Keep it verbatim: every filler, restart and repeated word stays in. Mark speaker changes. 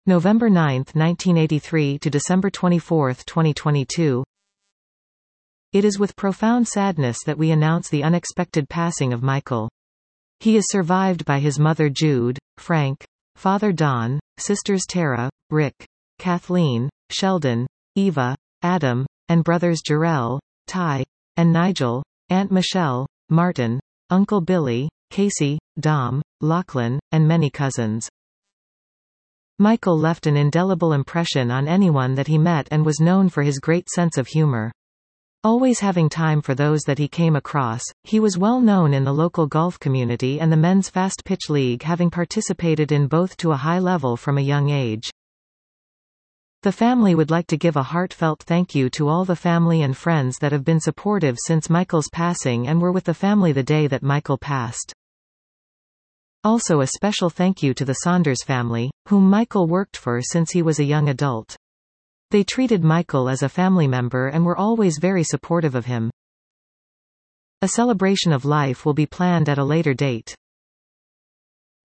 Speaker 1: November ninth, nineteen eighty-three to December twenty-fourth, twenty twenty-two. It is with profound sadness that we announce the unexpected passing of Michael. He is survived by his mother Jude, Frank, father Don, sisters Tara, Rick, Kathleen, Sheldon, Eva, Adam, and brothers Jarrell, Ty, and Nigel, Aunt Michelle, Martin, Uncle Billy, Casey, Dom, Lachlan, and many cousins. Michael left an indelible impression on anyone that he met and was known for his great sense of humor. Always having time for those that he came across, he was well known in the local golf community and the men's fast pitch league, having participated in both to a high level from a young age. The family would like to give a heartfelt thank you to all the family and friends that have been supportive since Michael's passing and were with the family the day that Michael passed. Also a special thank you to the Saunders family, whom Michael worked for since he was a young adult. They treated Michael as a family member and were always very supportive of him. A celebration of life will be planned at a later date.